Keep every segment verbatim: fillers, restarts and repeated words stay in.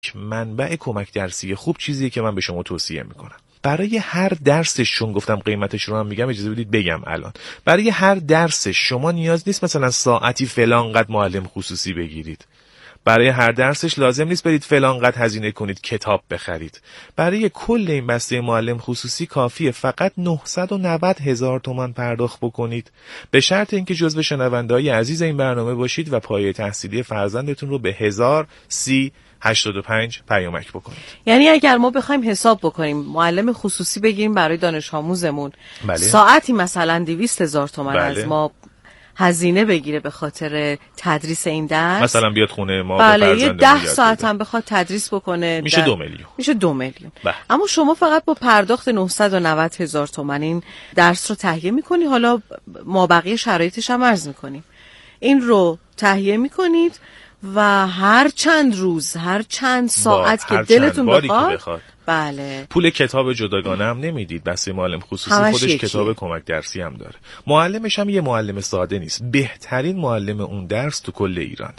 منبع کمک درسی خوب چیزیه که من به شما توصیه میکنم. برای هر درسش، چون گفتم قیمتش رو هم میگم، اجازه بدید بگم الان. برای هر درسش شما نیاز نیست مثلا ساعتی فلان قد معلم خصوصی بگیرید. برای هر درسش لازم نیست برید فلان قد هزینه کنید کتاب بخرید. برای کل این بسته معلم خصوصی کافیه فقط نهصد و نود هزار تومان پرداخت بکنید، به شرط اینکه جزو شنونده‌های عزیز این برنامه باشید و پایه تحصیلی فرزندتون رو به هزار و سی هشتاد و پنج پیامک بکنید. یعنی اگر ما بخوایم حساب بکنیم معلم خصوصی بگیریم برای دانش آموزمون، بله. ساعتی مثلا دویست هزار تومان بله. از ما هزینه بگیره به خاطر تدریس این درس، مثلا بیاد خونه ما بله، به یه فرزندمون ده یاد ساعت بده. هم بخواد تدریس بکنه میشه دو میلیون. میشه دو میلیون. بله. اما شما فقط با پرداخت نهصد و نود هزار تومان این درس رو تهیه میکنی. حالا ما بقیه شرایطش هم عرض میکنیم. این رو تهیه میکنید و هر چند روز، هر چند ساعت که دلتون بخواد، بخواد بله. پول کتاب جداگانه هم نمیدید، بسته معلم خصوصی خودش یکیه. کتاب کمک درسی هم داره. معلمش هم یه معلم ساده نیست، بهترین معلم اون درس تو کل ایرانه.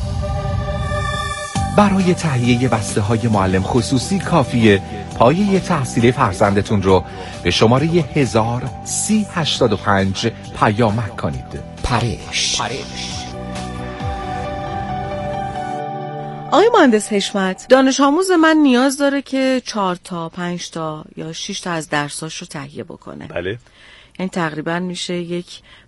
برای تهیه بسته های معلم خصوصی کافیه پایه تحصیلی فرزندتون رو به شماره هزار و سی هشتاد و پنج پیامک کنید. پرش آقای مهندس حشمت، دانش آموز من نیاز داره که چهار تا پنج تا یا شش تا از درساش رو تهیه بکنه. بله. یعنی تقریبا میشه یک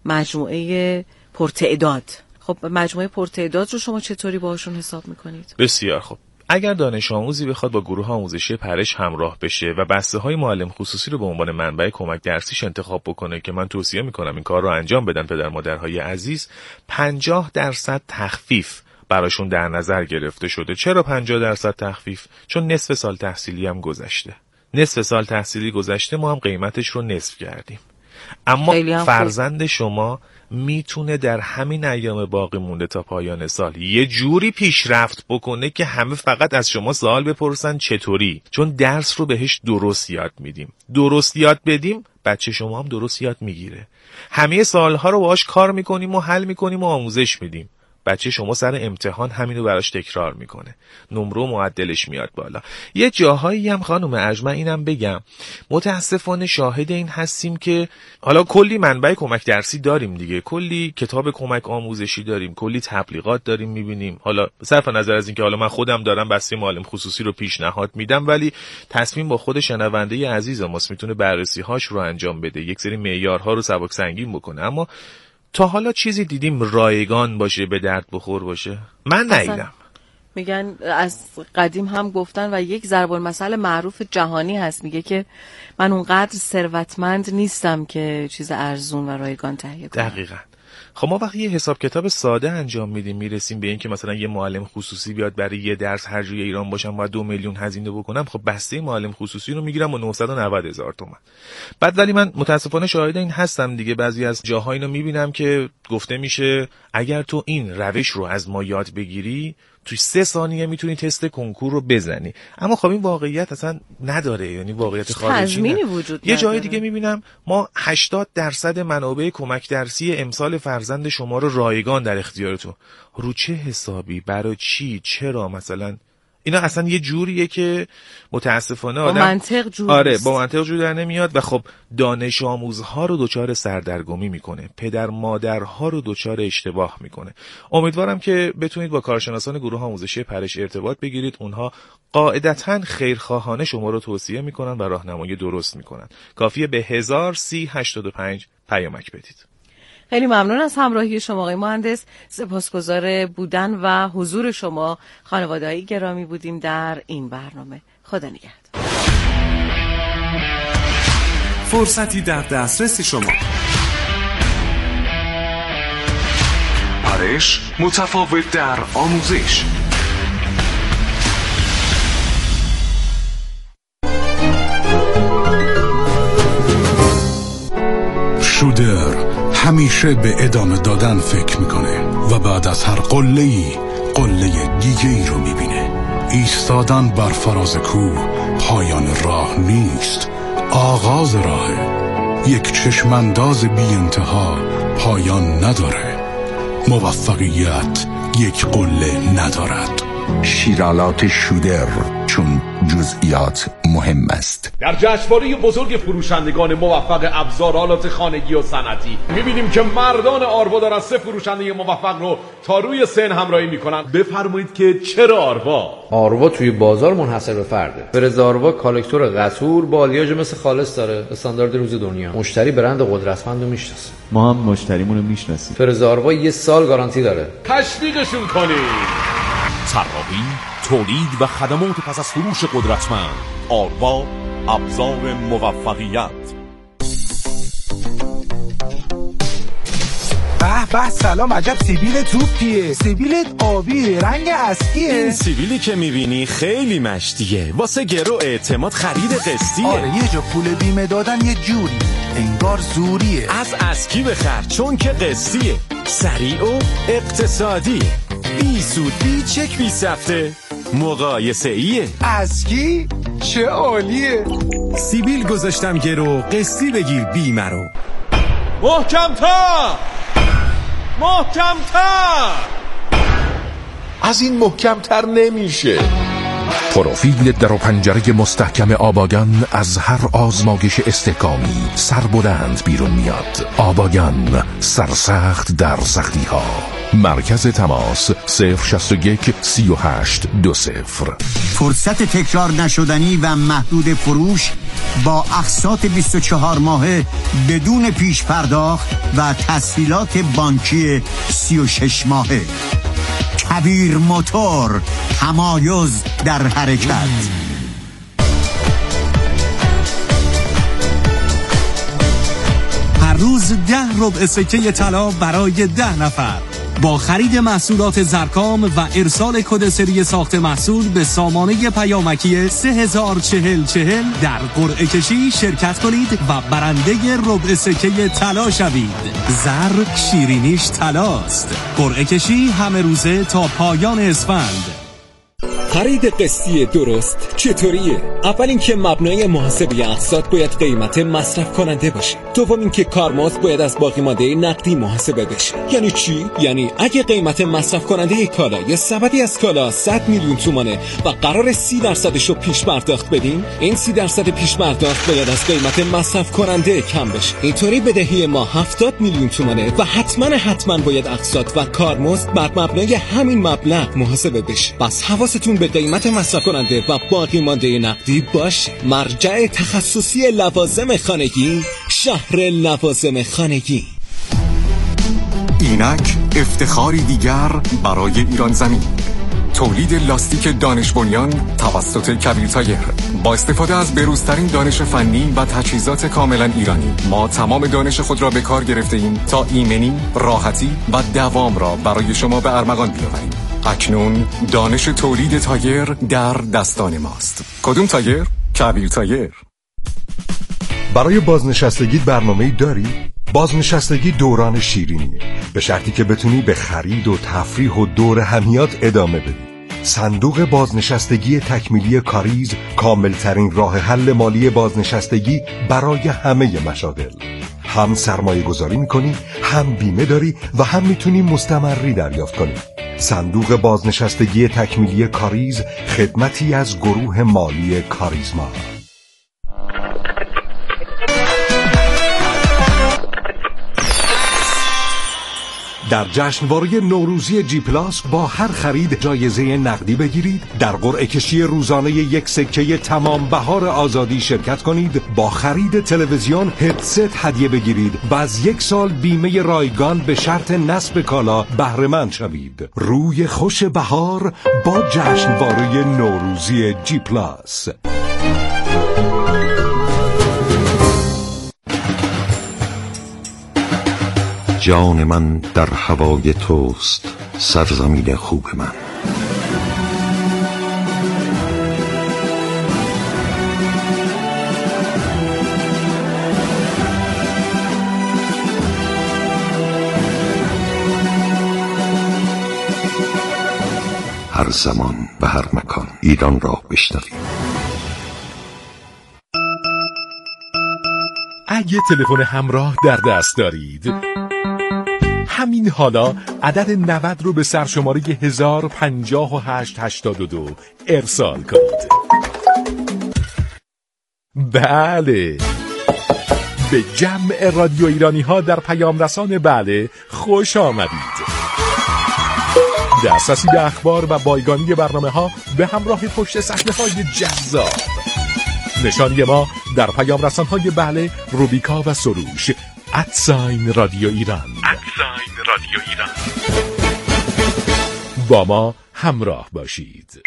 مجموعه پرتعداد. خب مجموعه پرتعداد رو شما چطوری باهاشون حساب میکنید؟ بسیار خوب. اگر دانش آموزی بخواد با گروه آموزشی پرش همراه بشه و بسته های معلم خصوصی رو به عنوان منبع کمک درسیش انتخاب بکنه، که من توصیه میکنم این کار رو انجام بدن پدر مادرهای عزیز، پنجاه درصد تخفیف براشون در نظر گرفته شده. چرا پنجاه درصد تخفیف؟ چون نصف سال تحصیلی هم گذشته. نصف سال تحصیلی گذشته، ما هم قیمتش رو نصف کردیم. اما فرزند شما میتونه در همین ایام باقی مونده تا پایان سال یه جوری پیشرفت بکنه که همه فقط از شما سوال بپرسن چطوری، چون درس رو بهش درست یاد میدیم. درست یاد بدیم بچه شما هم درست یاد میگیره. همه سوالها رو باهاش کار میکنیم و حل میکنیم و آموزش میدیم. بچه شما سر امتحان همینو براش تکرار میکنه، نمره و معدلش میاد بالا. یه جاهایی هم خانم اجمع اینم بگم، متاسفانه شاهد این هستیم که حالا کلی منبع کمک درسی داریم دیگه، کلی کتاب کمک آموزشی داریم، کلی تبلیغات داریم میبینیم. حالا صرف نظر از اینکه حالا من خودم دارم بسته معلم خصوصی رو پیشنهاد میدم، ولی تصمیم با خود شنونده عزیز ماست، میتونه بررسی هاش رو انجام بده، یک سری معیارها رو سبک سنگین بکنه. اما تا حالا چیزی دیدیم رایگان باشه، به درد بخور باشه؟ من ندیدم. میگن از قدیم هم گفتن و یک ضرب المثل معروف جهانی هست، میگه که من اونقدر ثروتمند نیستم که چیز ارزون و رایگان تهیه کنم. دقیقاً. خب ما وقتی یه حساب کتاب ساده انجام میدیم میرسیم به این که مثلا یه معلم خصوصی بیاد برای یه درس هر جای ایران باشم و دو میلیون هزینه بکنم، خب بسته معلم خصوصی رو میگیرم با نهصد و نود هزار تومان. بعد ولی من متاسفانه شاهد این هستم دیگه، بعضی از جاها اینو میبینم که گفته میشه اگر تو این روش رو از ما یاد بگیری توی سه ثانیه میتونی تست کنکور رو بزنی. اما خب این واقعیت اصلا نداره، یعنی واقعیت خارجی نه. یه جای دیگه میبینم ما هشتاد درصد منابع کمک درسی امسال فرزند شما رو رایگان در اختیارتون. رو چه حسابی؟ برای چی؟ چرا مثلا؟ اینا اصلا یه جوریه که متاسفانه آدم با منطق جور آره با منطق جور در نمیاد و خب دانش آموزها رو دچار سردرگمی میکنه، پدر مادرها رو دچار اشتباه میکنه. امیدوارم که بتونید با کارشناسان گروه آموزشی پرش ارتباط بگیرید، اونها قاعدتاً خیرخواهانه شما رو توصیه میکنن و راهنمایی درست میکنن. کافیه به هزار و سی هشتاد و پنج پیامک بدید. خیلی ممنون از همراهی شما آقای مهندس، سپاسگزار بودن و حضور شما. خانواده‌ای گرامی بودیم در این برنامه. خدا نگهدار. فرصتی در دسترس شما. پرش متفاوت در آموزش. شودر همیشه به ادامه دادن فکر میکنه و بعد از هر قله‌ای قله دیگه‌ای رو میبینه. ایستادن بر فراز کوه پایان راه نیست، آغاز راهه. یک چشمانداز بی انتها پایان نداره. موفقیت یک قله ندارد. شیرالات شودر، چون جزئیات مهم است. در جشنواره بزرگ فروشندگان موفق ابزارالات خانگی و صنعتی می‌بینیم که مردان آروا دارن سه فروشنده موفق رو تا روی سن همراهی میکنن. بفرمایید که چرا آروا؟ آروا توی بازار منحصر به فرده. فرز آروا کالکتور قطور با آلیاژ مثل خالص داره، استاندارد روز دنیا. مشتری برند قدرتمند رو میشناسه. ما هم مشتریمون رو میشناسیم. فرز آروا یه سال گارانتی داره. تشویقشون کنید. طراحی، تولید و خدمات پس از فروش قدرتمند. آروا، ابزار موفقیت. به به سلام، عجب سیبیل توپیه. سیبیلت آبی، رنگ اسکیه. این سیبیلی که میبینی خیلی مشتیه، واسه گرو اعتماد خرید قسطیه. آره یه جا پول بیمه دادن یه جوری انگار زوریه. از اسکی بخر چون که قسطیه، سریع و اقتصادیه، بی سود بی چک بی سفته، مقایسه ایه. اسکی چه عالیه. سیبیل گذاشتم گرو، قسطی بگیر بیمه رو. محکم تا محکم تر. از این محکم تر نمیشه. پروفیل در و پنجره مستحکم آباگان از هر آزمایش استحکامی سربلند بیرون میاد. آباگان، سرسخت در سختی ها. مرکز تماس صفر شصت و یک سی و هشت دو صفر. فرصت تکرار نشدنی و محدود فروش با اقساط بیست و چهار ماهه بدون پیش پرداخت و تسهیلات بانکی سی و شش ماهه. کبیر موتور، تمایز در حرکت. هر روز ده ربع سکه طلا برای ده نفر. با خرید محصولات زرکام و ارسال کد سری ساخت محصول به سامانه پیامکی سه هزار چهل چهل در قرعه کشی شرکت کنید و برنده ربع سکه طلا شوید. زر شیرینیش طلاست. قرعه کشی همه روزه تا پایان اسفند. خرید قسطی درست چطوریه؟ اول اینکه مبنای محاسبه اقساط باید قیمت مصرف کننده باشه. دوم اینکه کارمزد باید از باقی مانده نقدی محاسبه بشه. یعنی چی؟ یعنی اگه قیمت مصرف کننده کالا یا سبدی از کالا صد میلیون تومانه و قرار سی درصدش رو پیش پرداخت بدیم، این سی درصد پیش پرداخت باید از قیمت مصرف کننده کم بشه. اینطوری بدهی ما هفتاد میلیون تومانه و حتما حتما باید اقساط و کارمزد بر مبنای همین مبلغ محاسبه بشه. پس حواستون به قیمت مصرف کننده و باقی مانده نقدی باشه. مرجع تخصصی لوازم خانگی، شهر لوازم خانگی. اینک افتخاری دیگر برای ایران زمین. تولید لاستیک دانش بنیان توسط کبیر تایر. با استفاده از بروزترین دانش فنی و تجهیزات کاملا ایرانی، ما تمام دانش خود را به کار گرفته ایم تا ایمنی، راحتی و دوام را برای شما به ارمغان بیاوریم. اکنون دانش تولید تایر در دستان ماست. کدوم تایر؟ کبیر تایر. برای بازنشستگی برنامه‌ای داری؟ بازنشستگی دوران شیرینیه، به شرطی که بتونی به خرید و تفریح و دور همیات ادامه بدی. صندوق بازنشستگی تکمیلی کاریز کاملترین راه حل مالی بازنشستگی برای همه مشاغل. هم سرمایه گذاری میکنی، هم بیمه داری و هم میتونی مستمری دریافت کنی. صندوق بازنشستگی تکمیلی کاریز، خدمتی از گروه مالی کاریزما. در جشنواره نوروزی جی پلاس با هر خرید جایزه نقدی بگیرید، در قرعه کشی روزانه یک سکه تمام بهار آزادی شرکت کنید، با خرید تلویزیون هدست هدیه بگیرید و از یک سال بیمه رایگان به شرط نصب کالا بهره مند شوید. روی خوش بهار با جشنواره نوروزی جی پلاس. جان من در هوای توست، سرزمین خوب من. هر زمان و هر مکان ایران را بشنویم. اگه تلفن همراه در دست دارید، همین حالا عدد نود رو به سرشماره هزار و پنجاه و هشت هشتاد و دو ارسال کنید. بله، به جمع رادیو ایرانی ها در پیام رسان بله خوش آمدید. دسترسی به اخبار و بایگانی برنامه ها به همراه پشت صحنه های جذاب. نشانی ما در پیام رسان های بله، روبیکا و سروش ادساین رادیو ایران. ادساین رادیو ایران. با ما همراه باشید.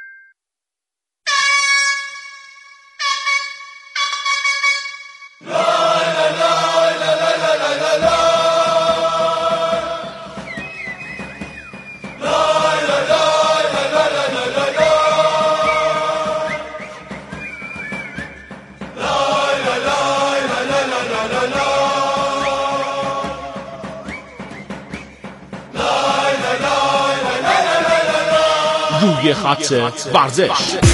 روی خط ورزش.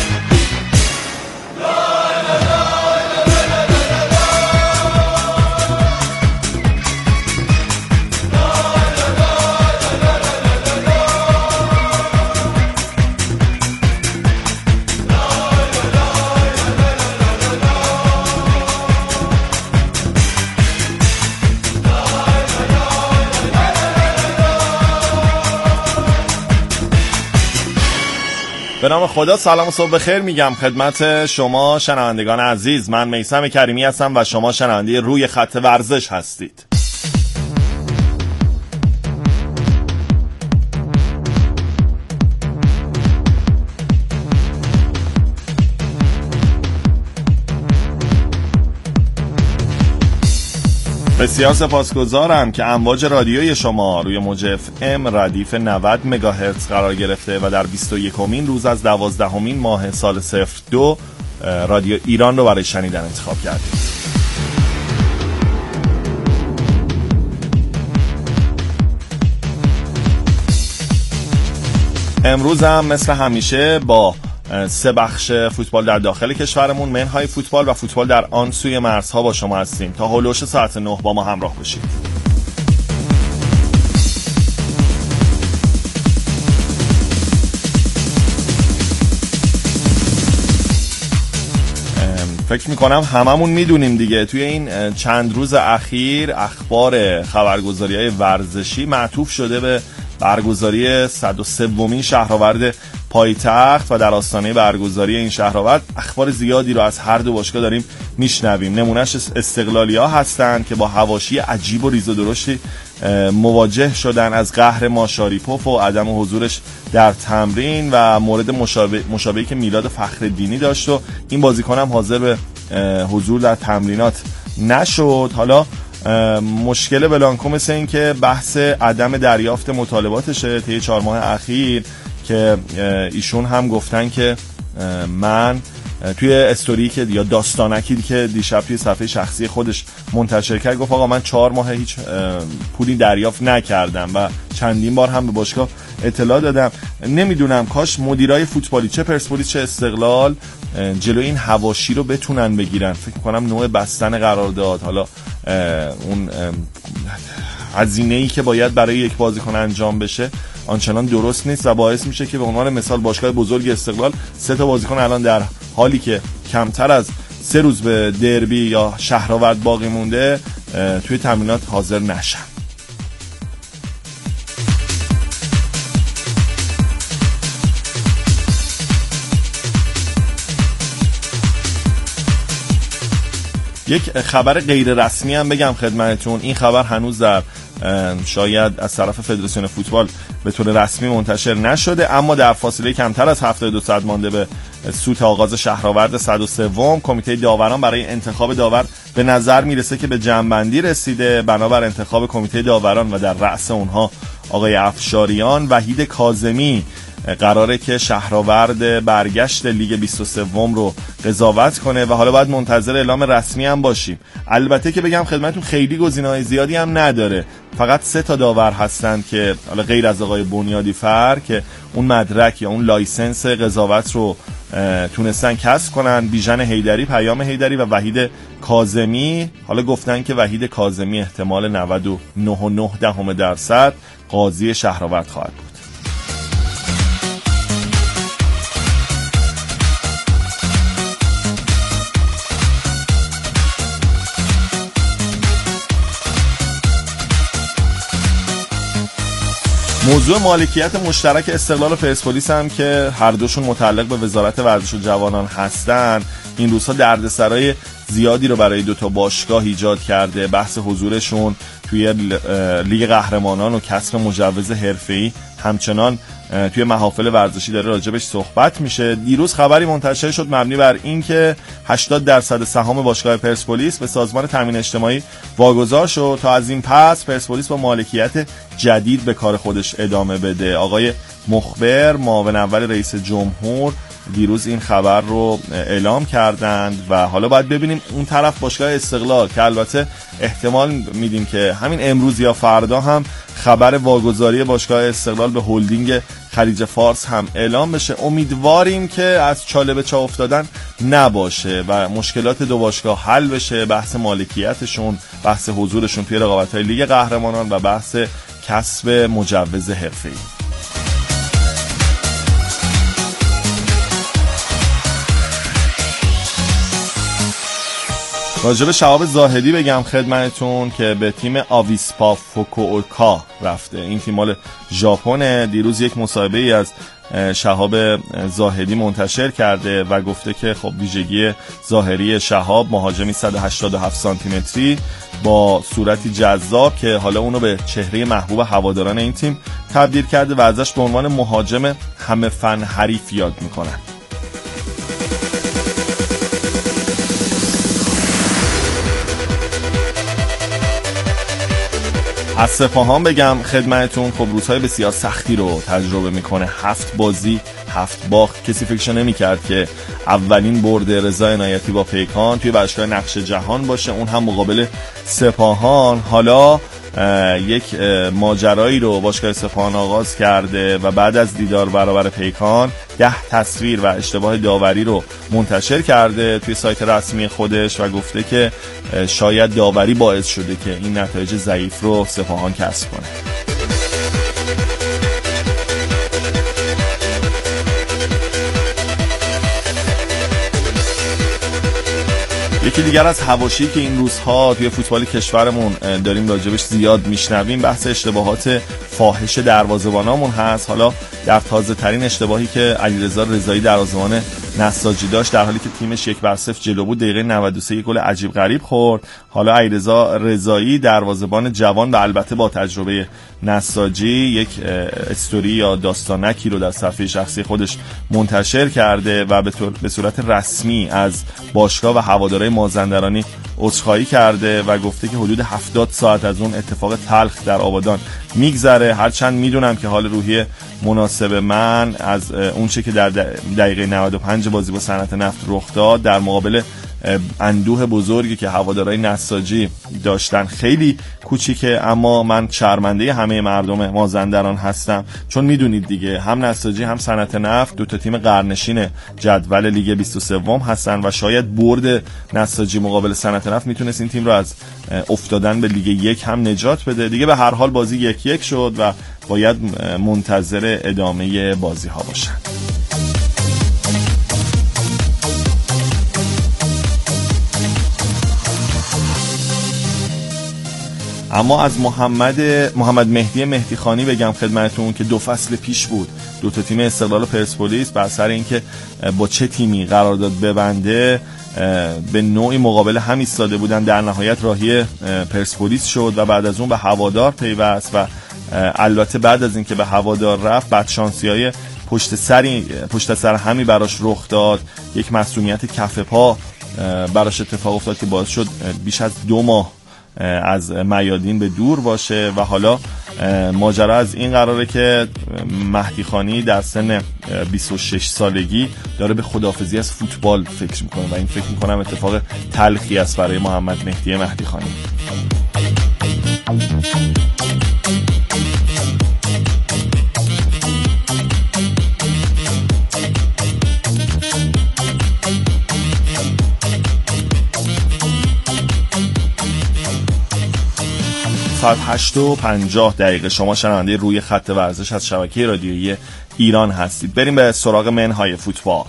به نام خدا، سلام و صبح بخیر میگم خدمت شما شنوندگان عزیز. من میثم کریمی هستم و شما شنونده روی خط ورزش هستید. بسیار سپاسگزارم که امواج رادیوی شما روی موج اف ام ردیف نود مگاهرتز قرار گرفته و در بیست و یکمین روز از دوازدهمین ماه سال صفر دو رادیو ایران رو برای شنیدن انتخاب کردید. امروز هم مثل همیشه با سه بخش فوتبال در داخل کشورمون، منهای فوتبال و فوتبال در آن سوی مرزها با شما هستیم. تا هولوش ساعت نه با ما همراه باشید. فکر میکنم هممون میدونیم دیگه، توی این چند روز اخیر اخبار خبرگزاری های ورزشی معطوف شده به برگزاری صد و سومین شهرآورد پایتخت و در آستانه برگزاری این شهرآورد اخبار زیادی رو از هر دو باشگاه داریم میشنویم. نمونهش استقلالیا هستن که با حواشی عجیب و ریز و درشتی مواجه شدن از قهر ماشاریپوف و عدم حضورش در تمرین و مورد مشابه مشابهی که میلاد فخرالدینی داشت و این بازیکن هم حاضر به حضور در تمرینات نشد. حالا مشکل بلانکو مثل این که بحث عدم دریافت مطالباتشه طی چهار ماه اخیر که ایشون هم گفتن که من توی استوری که یا داستانکی که دیشب توی صفحه شخصی خودش منتشر کرد گفت آقا من چهار ماه هیچ پولی دریافت نکردم و چندین بار هم به باشگاه اطلاع دادم. نمیدونم کاش مدیرای فوتبالی چه پرسپولیس چه استقلال جلوی این حواشی رو بتونن بگیرن. فکر کنم نوع بستن قرارداد، حالا اون هزینه‌ای که باید برای یک بازیکن انجام بشه آنچنان درست نیست و باعث میشه که به عنوان مثال باشگاه بزرگ استقلال سه تا بازیکن الان در حالی که کمتر از سه روز به دربی یا شهرآورد باقی مونده توی تمرینات حاضر نشن. یک خبر غیر رسمی هم بگم خدمتتون. این خبر هنوز در شاید از طرف فدراسیون فوتبال به طور رسمی منتشر نشده، اما در فاصله کمتر از هفتاد و دو ساعت مانده به سوت آغاز شهرآورد صد و سه کمیته داوران برای انتخاب داور به نظر میرسه که به جمع‌بندی رسیده. بنابر انتخاب کمیته داوران و در رأس اونها آقای افشاریان، وحید کاظمی قراره که شهرآورد برگشت لیگ بیست و سه رو قضاوت کنه و حالا باید منتظر اعلام رسمی هم باشیم. البته که بگم خدمتتون خیلی گزینه‌های زیادی هم نداره، فقط سه تا داور هستن که حالا غیر از آقای بنیادی فر که اون مدرک یا اون لایسنس قضاوت رو تونستن کسب کنن، بیژن حیدری، پیام حیدری و وحید کاظمی. حالا گفتن که وحید کاظمی احتمال نود و نه و نه دهم درصد قاضی شهرآورد خواهد بود. موضوع مالکیت مشترک استقلال و پرسپولیس هم که هر دوشون متعلق به وزارت ورزش و جوانان هستن، این روزها دردسرای زیادی رو برای دوتا باشگاه ایجاد کرده. بحث حضورشون توی لیگ قهرمانان و کسب مجوز حرفه‌ای همچنان توی محافل ورزشی داره راجبش صحبت میشه. دیروز خبری منتشر شد مبنی بر اینکه هشتاد درصد سهام باشگاه پرسپولیس به سازمان تامین اجتماعی واگذار شد تا از این پس پرسپولیس با مالکیت جدید به کار خودش ادامه بده. آقای مخبر معاون اول رئیس جمهور دیروز این خبر رو اعلام کردند و حالا باید ببینیم اون طرف باشگاه استقلال که البته احتمال میدیم که همین امروز یا فردا هم خبر واگذاری باشگاه استقلال به هلدینگ خلیج فارس هم اعلام بشه. امیدواریم که از چاله به چاه افتادن نباشه و مشکلات دو باشگاه حل بشه، بحث مالکیتشون، بحث حضورشون توی رقابت‌های لیگ قهرمانان و بحث کسب مجوز حرفه‌ای. راجب شهاب زاهدی بگم خدمتتون که به تیم آویسپا فوکووکا رفته. این تیم مال ژاپن. دیروز یک مصاحبه ای از شهاب زاهدی منتشر کرده و گفته که خب ویژگی ظاهری شهاب مهاجمی صد و هشتاد و هفت سانتی متری با صورتی جذاب که حالا اونو به چهره محبوب هواداران این تیم تبدیل کرده و ازش به عنوان مهاجم همه فن حریف یاد میکنن. از سپاهان بگم خدمتتون خب روزهای بسیار سختی رو تجربه میکنه. هفت بازی هفت باخت. کسی فکرشو نمی‌کرد که اولین برد رضا عنایتی با پیکان توی باشگاه نقش جهان باشه، اون هم مقابل سپاهان. حالا یک ماجرایی رو باشگاه سپاهان آغاز کرده و بعد از دیدار برابر پیکان ده تصویر و اشتباه داوری رو منتشر کرده توی سایت رسمی خودش و گفته که شاید داوری باعث شده که این نتایج ضعیف رو سپاهان کسب کنه. یکی دیگر از حواشی که این روزها توی فوتبال کشورمون داریم راجبش زیاد میشنویم بحث اشتباهات فاحش دروازه‌بانامون هست. حالا در تازه ترین اشتباهی که علیرضا رضایی دروازه‌بان نساجی داشت در حالی که تیمش یک بر صفر جلو بود دقیقه نود و سه یک گل عجیب غریب خورد. حالا علیرضا رضایی دروازه‌بان جوان و البته با تجربه نساجی یک استوری یا داستانکی رو در صفحه شخصی خودش منتشر کرده و به طور به صورت رسمی از باشگاه و هوادارهای مازندرانی عذرخواهی کرده و گفته که حدود هفتاد ساعت از اون اتفاق تلخ در آبادان میگذره. هرچند میدونم که حال روحی مناسب من از اون چه که در دقیقه نود و پنج بازی با صنعت نفت رخ داد در مقابل اندوه بزرگی که هوادارهای نساجی داشتن خیلی کوچیکه، اما من شرمنده همه مردم مازندران هستم، چون میدونید دیگه هم نساجی هم صنعت نفت دو تا تیم قرنشین جدول لیگ بیست و سه هستن و شاید برد نساجی مقابل صنعت نفت میتونست این تیم رو از افتادن به لیگ یک هم نجات بده. دیگه به هر حال بازی یک یک شد و باید منتظر ادامه بازی ها باشن. اما از محمد محمد مهدی مهدی خانی بگم خدمتتون که دو فصل پیش بود دو تا تیم استقلال و پرسپولیس بر سر اینکه با چه تیمی قرارداد ببنده به نوعی مقابل هم ایستاده بودن. در نهایت راهی پرسپولیس شد و بعد از اون به هوادار پیوست و البته بعد از اینکه به هوادار رفت بدشانسی‌های پشت سری پشت سر همی براش رخ داد. یک مسئولیت کف پا براش اتفاق افتاد که باعث شد بیش از دو ماه از میادین به دور باشه و حالا ماجرا از این قراره که مهدی خانی در سن بیست و شش سالگی داره به خداحافظی از فوتبال فکر میکنه و این فکر میکنم اتفاق تلخی است برای محمد مهدی مهدی خانی. ساعت هشت و پنجاه دقیقه شما شنونده روی خط ورزش از شبکه رادیویی ایران هستید. بریم به سراغ منهای فوتبال.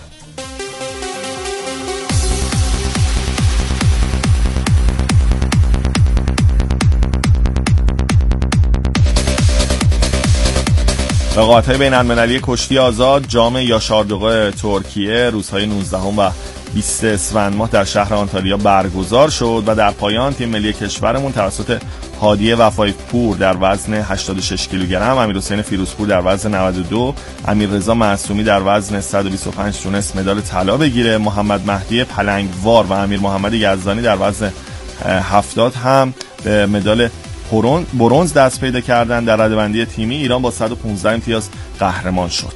رقابت‌های بین‌المللی کشتی آزاد جام یاشاردوغ ترکیه روزهای نوزدهم و بیست اسفند ماه در شهر آنتالیا برگزار شد و در پایان تیم ملی کشورمون توسط هادی وفای پور در وزن هشتاد و شش کیلوگرم، امیرحسین فیروزپور در وزن نود و دو، امیررضا معصومی در وزن صد و بیست و پنج تونست مدال طلا بگیره. محمد مهدی پلنگوار و امیر محمد یزدانی در وزن هفتاد هم به مدال برنز دست پیدا کردن. در رده‌بندی تیمی ایران با صد و پانزده امتیاز قهرمان شد.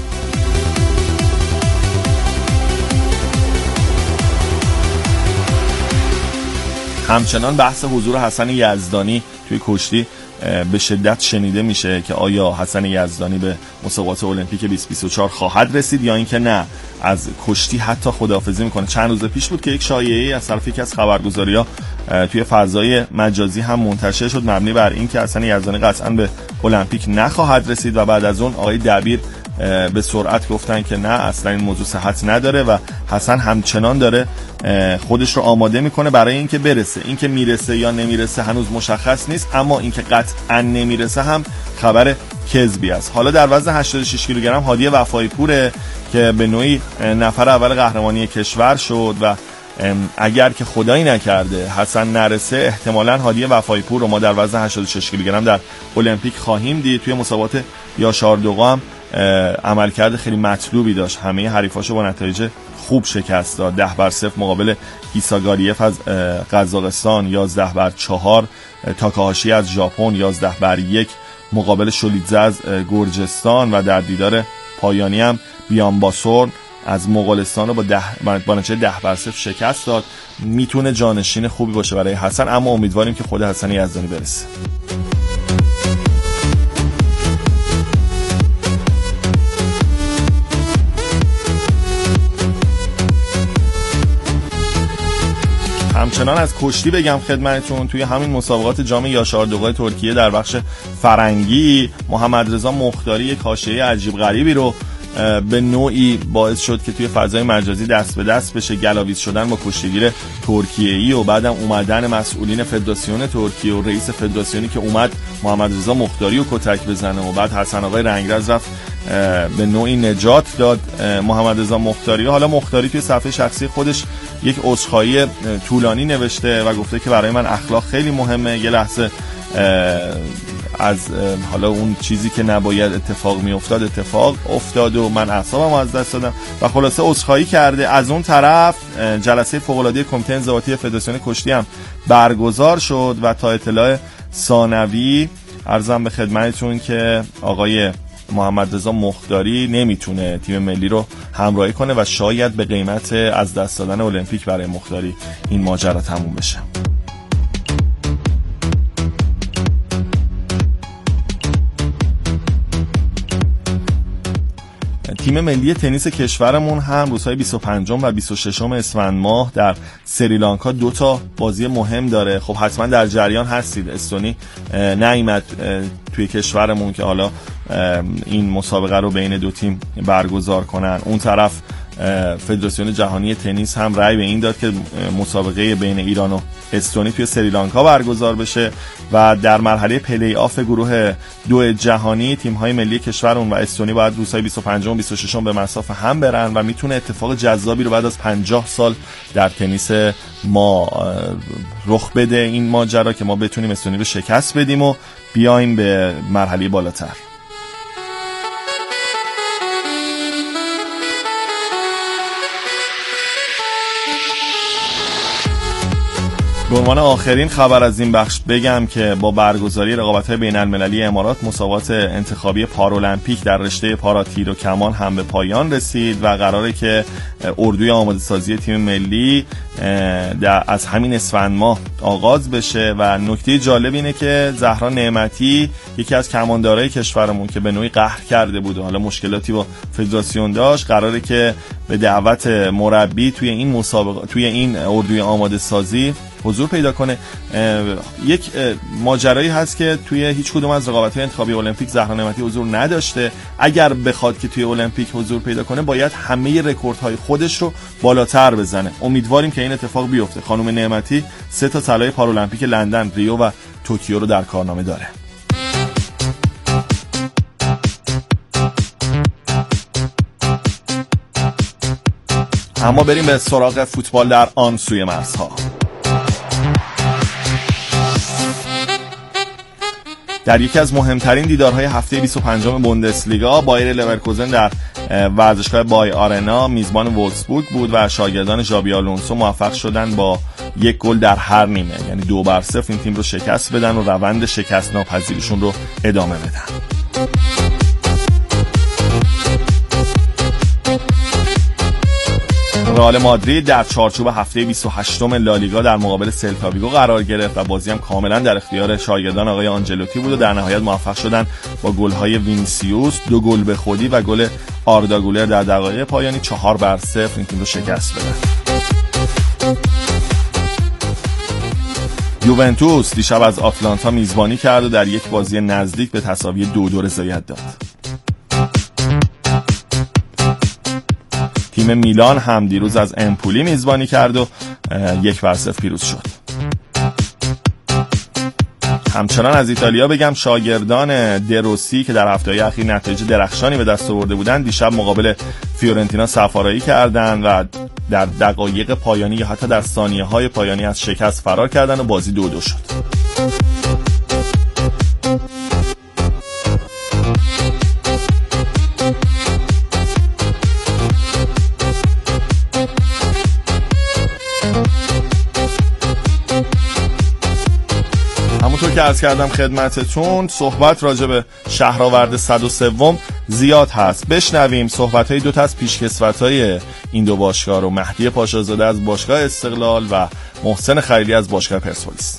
همچنان بحث حضور حسن یزدانی توی کشتی به شدت شنیده میشه که آیا حسن یزدانی به مسابقات المپیک بیست بیست و چهار خواهد رسید یا اینکه نه از کشتی حتی خداحافظی میکنه. چند روز پیش بود که یک شایعه‌ای از طرف یکی از خبرگزاری‌ها توی فضای مجازی هم منتشر شد مبنی بر اینکه حسن یزدانی قطعاً به المپیک نخواهد رسید و بعد از اون آقای دبیر به سرعت گفتن که نه اصلا این موضوع صحت نداره و حسن همچنان داره خودش رو آماده میکنه برای اینکه برسه. اینکه میرسه یا نمیرسه هنوز مشخص نیست، اما اینکه قطعا نمیرسه هم خبر کذبی است. حالا در وزن هشتاد و شش کیلوگرم هادی وفای پوره که به نوعی نفر اول قهرمانی کشور شد و اگر که خدایی نکرده حسن نرسه احتمالاً هادی وفای پور رو ما در وزن هشتاد و شش کیلوگرم در المپیک خواهیم دید. توی مسابقات یاشاردوغ هم عملکرد خیلی مطلوبی داشت، همه حریفاشو با نتایج خوب شکست داد. ده بر صفر مقابل ایساگاریف از قزاقستان، یازده بر چهار تاکاهاشی از ژاپن، یازده بر یک مقابل شولیدزه از گرجستان و در دیدار پایانی هم بیانباسور از مغولستان رو با ده با نتیجه ده بر صفر شکست داد. میتونه جانشین خوبی باشه برای حسن، اما امیدواریم که خود حسن یزدانی برسه. همچنان از کشتی بگم خدمتتون، توی همین مسابقات جام یاشاردوغ ترکیه در بخش فرنگی محمدرضا مختاری یک حاشیه عجیب غریبی رو به نوعی باعث شد که توی فضای مجازی دست به دست بشه، گلاویز شدن با کشتیگیر ترکیه‌ای و بعدم اومدن مسئولین فدراسیون ترکیه و رئیس فدراسیونی که اومد محمدرضا مختاری رو کتک بزنه و بعد حسن آقای رنگرز رفت به نوعی نجات داد محمدرضا مختاری. حالا مختاری توی صفحه شخصی خودش یک عذرخواهی طولانی نوشته و گفته که برای من اخلاق خیلی مهمه، یه لحظه از حالا اون چیزی که نباید اتفاق می افتاد اتفاق افتاد و من اعصابم از دست دادم و خلاصه عذرخواهی کرده. از اون طرف جلسه فوق‌العاده کمیته انضباطی فدراسیون کشتی هم برگزار شد و تا اطلاع ثانوی عرضم به خدمتتون که آقای محمدرضا مختاری نمیتونه تیم ملی رو همراهی کنه و شاید به قیمت از دست دادن المپیک برای مختاری این ماجرا تموم بشه. تیم ملی تنیس کشورمون هم روزهای بیست و پنجم و بیست و ششم اسفند ماه در سریلانکا دو تا بازی مهم داره. خب حتما در جریان هستید، استونی نیامد توی کشورمون که حالا این مسابقه رو بین دو تیم برگزار کنن. اون طرف فدراسیون جهانی تنیس هم رأی به این داد که مسابقه بین ایران و استونی توی سریلانکا برگزار بشه و در مرحله پلی آف گروه دو جهانی تیم‌های ملی کشورمون و استونی باید روزهای بیست و پنجم و بیست و ششم به مصاف هم برن و میتونه اتفاق جذابی رو بعد از پنجاه سال در تنیس ما رخ بده این ماجرا که ما بتونیم استونی رو شکست بدیم و بیایم به مرحله بالاتر. به عنوان آخرین خبر از این بخش بگم که با برگزاری رقابت‌های بین‌المللی امارات مسابقات انتخابی پارالمپیک در رشته پارا تیر و کمان هم به پایان رسید و قراره که اردوی آماده سازی تیم ملی در از همین اسفند ماه آغاز بشه و نکته جالب اینه که زهرا نعمتی یکی از کماندارای کشورمون که به نوعی قهر کرده بود و حالا مشکلاتی با فدراسیون داشت، قراره که به دعوت مربی توی این مسابقه توی این اردوی آماده سازی حضور پیدا کنه. یک ماجرایی هست که توی هیچ کدوم از رقابت‌های انتخابی المپیک زهرا نعمتی حضور نداشته. اگر بخواد که توی المپیک حضور پیدا کنه باید همه رکوردهای خودش رو بالاتر بزنه. امیدواریم که این اتفاق بیفته. خانم نعمتی سه تا طلای پارالمپیک لندن، ریو و توکیو رو در کارنامه داره. اما بریم به سراغ فوتبال در آن سوی مرزها. در یکی از مهمترین دیدارهای هفته بیست و پنجم بوندسلیگا، بایر لورکوزن در ورزشگاه بای آرنا میزبان وولفسبورگ بود و شاگردان ژابی آلونسو موفق شدن با یک گل در هر نیمه، یعنی دو بر صفر، این تیم رو شکست بدن و روند شکست ناپذیرشون رو ادامه بدن. رئال مادرید در چارچوب هفته بیست و هشتم لالیگا در مقابل سلتا ویگو قرار گرفت و بازی هم کاملا در اختیار شاگردان آقای آنجلوتی بود و در نهایت موفق شدن با گل‌های وینیسیوس، دو گل به خودی و گل آردا گولر در دقایق پایانی چهار بر صفر این تیم رو شکست بدن. یوونتوس دیشب از آتلانتا میزبانی کرد و در یک بازی نزدیک به تساوی دو دو رضایت داد. تیم میلان هم دیروز از امپولی میزبانی کرد و یک بر صفر پیروز شد. همچنان از ایتالیا بگم شاگردان دروسی که در هفته‌های اخیر نتایج درخشانی به دست آورده بودند دیشب مقابل فیورنتینا سفارایی کردند و در دقایق پایانی یا حتی در ثانیه‌های پایانی از شکست فرار کردند و بازی دو دو شد. که عرض کردم خدمتتون، صحبت راجع به شهرآورد صد و سه زیاد هست. بشنویم صحبت های دو تا از پیشکسوت های این دو باشگاه رو، مهدی پاشازاده از باشگاه استقلال و محسن خلیلی از باشگاه پرسپولیس.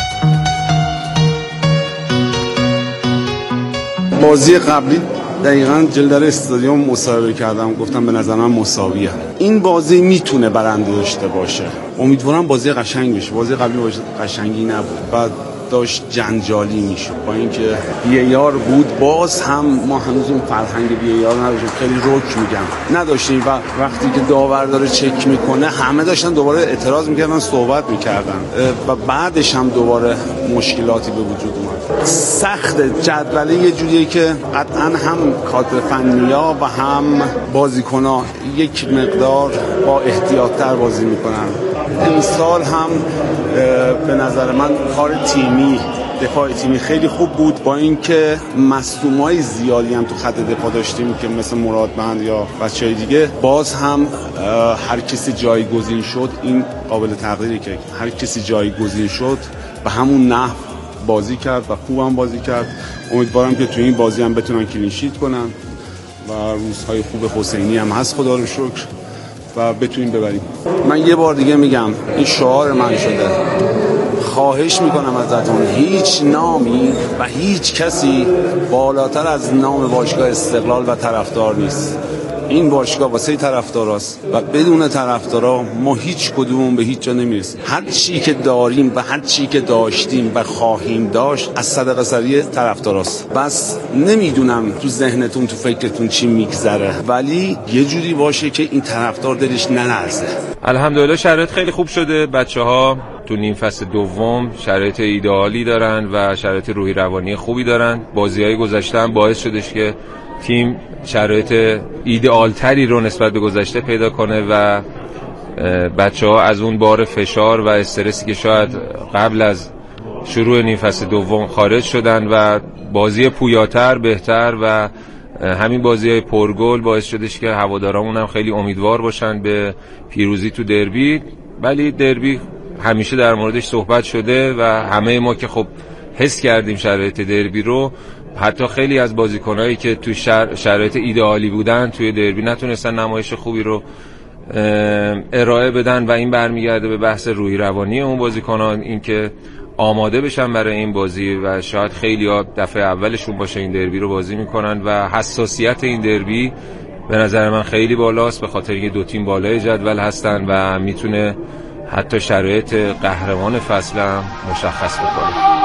بازی قبلی دقیقاً جلدر استادیوم مصاحبه کردم، گفتم به نظر من مساویه. این بازی میتونه برنده داشته باشه. امیدوارم بازی قشنگ بشه. بازی قبلی بازی قشنگی نبود. بعد داشت جنجالی میشه با اینکه وی ای آر بود، باز هم ما هنوز اون فرهنگ وی ای آر نداشتیم. خیلی رک میگم نداشتیم و وقتی که داور داره چک میکنه همه داشتن دوباره اعتراض میکردن، صحبت میکردن و بعدش هم دوباره مشکلاتی به وجود اومد. سخت جدوله یه جوریه که قطعا هم کادر فنیا و هم بازیکن‌ها یک مقدار با احتیاط‌تر بازی میکنن. امسال هم به نظر من کار تیمی، دفاع تیمی خیلی خوب بود، با اینکه مصدومای زیادی هم تو خط دفاع داشتیم که مثل مرادبند یا بچهای دیگه، باز هم هر کسی جایگزین شد. این قابل تقدیره که هر کسی جایگزین شد و همون نحو بازی کرد و خوب هم بازی کرد. امیدوارم که تو این بازی هم بتونن کلین شیت کنن و روزهای خوب حسینی هم هست خدا رو شکر و بتونیم ببریم. من یه بار دیگه میگم این شعار من شده، خواهش میکنم ازتون هیچ نامی و هیچ کسی بالاتر از نام باشگاه استقلال و طرفدار نیست. این باشگاه واسه طرفداراست و بدون طرفدارا ما هیچ کدوم به هیچ جا نمیرسیم. هر چی که داریم و هر چی که داشتیم و خواهیم داشت از صدقه سری طرفداراست. بس نمیدونم تو ذهنتون تو فکرتون چی میگذره، ولی یه جوری باشه که این طرفدار دلش نلرزه. الحمدلله شرایط خیلی خوب شده. بچه‌ها تو نیم فصل دوم شرایط ایدئالی دارن و شرایط روحی روانی خوبی دارن. بازی‌های گذشته هم باعث شدش که تیم شرایط ایدئال تری رو نسبت به گذشته پیدا کنه و بچه‌ها از اون بار فشار و استرسی که شاید قبل از شروع نیم فصل دوم خارج شدن و بازی پویاتر، بهتر و همین بازی‌های پرگل باعث شدش که هوادارامون هم خیلی امیدوار باشن به پیروزی تو دربی. ولی دربی همیشه در موردش صحبت شده و همه ما که خب حس کردیم شرایط دربی رو، حتی خیلی از بازیکنایی که توی شر... شرایط ایدئالی بودن توی دربی نتونستن نمایش خوبی رو ارائه بدن و این برمیگرده به بحث روحی روانی اون بازیکنان، این که آماده بشن برای این بازی و شاید خیلی ها دفعه اولشون باشه این دربی رو بازی میکنن و حساسیت این دربی به نظر من خیلی بالاست، به خاطر اینکه دو تیم بالای جدول هستن و میتونه حتی شرایط قهرمان فصل هم مشخص بکنه.